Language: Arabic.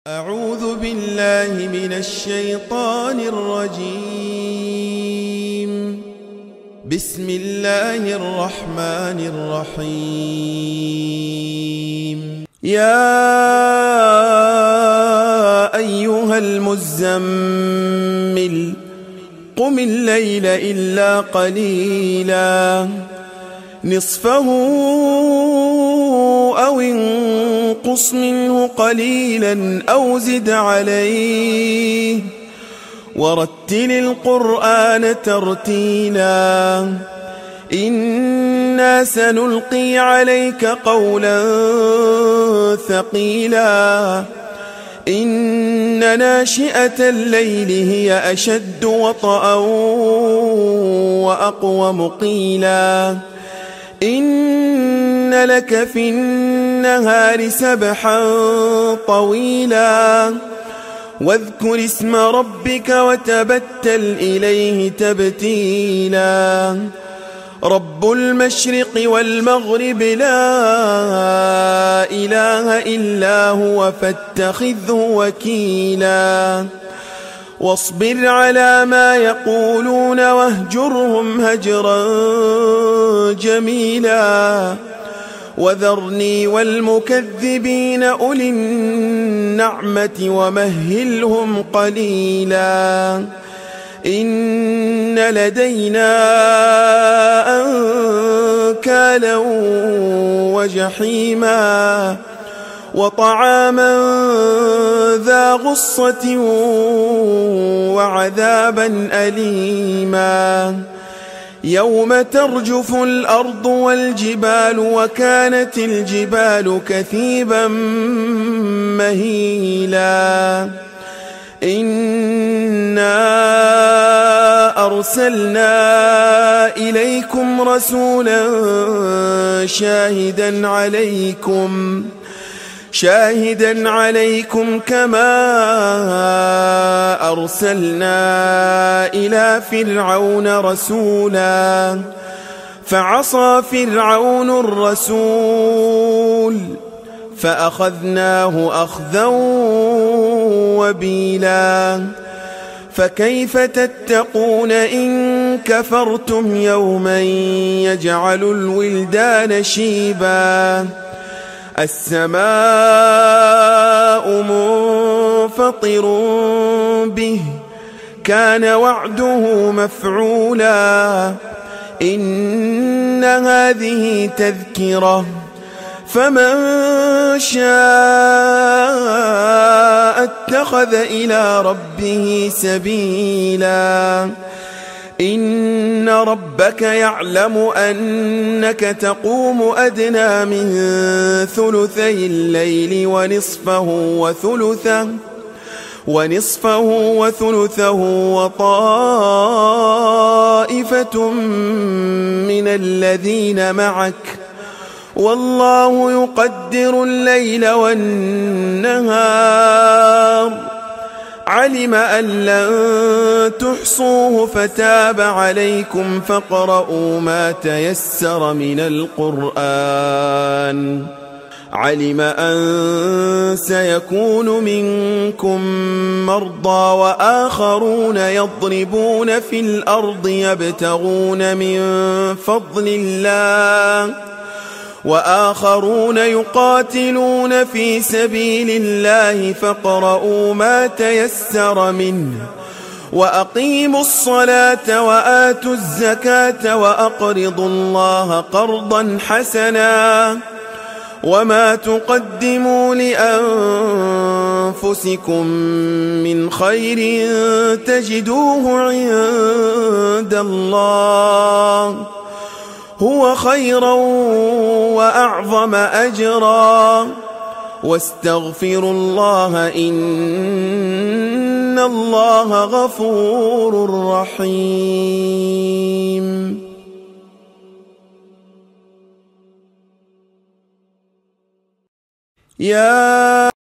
أعوذ بالله من الشيطان الرجيم. بسم الله الرحمن الرحيم. يا أيها المزمل قم الليل إلا قليلا نصفه أو انقص منه قليلا أو زد عليه ورتل القرآن ترتيلا إنا سنلقي عليك قولا ثقيلا إن ناشئة الليل هي أشد وطئا وأقوم قيلا إن لك في النهار سبحا طويلا واذكر اسم ربك وتبتل إليه تبتيلا رب المشرق والمغرب لا إله إلا هو فاتخذه وكيلا واصبر على ما يقولون واهجرهم هجرا جميلا وذرني والمكذبين أولي النعمة ومهلهم قليلا إن لدينا أنكالا وجحيما وطعاما ذا غصة وعذابا أليما يوم ترجف الأرض والجبال وكانت الجبال كثيبا مهيلا إنا أرسلنا إليكم رسولا شاهدا عليكم كما أرسلنا إلى فرعون رسولا فعصى فرعون الرسول فأخذناه أخذا وبيلا فكيف تتقون إن كفرتم يوما يجعل الولدان شيبا السماء منفطر به كان وعده مفعولا إن هذه تذكرة فمن شاء اتخذ إلى ربه سبيلا إن ربك يعلم أنك تقوم أدنى من ثلثي الليل ونصفه وثلثه وطائفة من الذين معك والله يقدر الليل والنهار علم أن لن تحصوه فتاب عليكم فاقرؤوا ما تيسر من القرآن علم أن سيكون منكم مرضى وآخرون يضربون في الأرض يبتغون من فضل الله وآخرون يقاتلون في سبيل الله فاقرؤوا ما تيسر منه وأقيموا الصلاة وآتوا الزكاة وأقرضوا الله قرضا حسنا وما تقدموا لأنفسكم من خير تجدوه عند الله هو خيرا وأعظم أجرا واستغفروا الله إن الله غفور رحيم.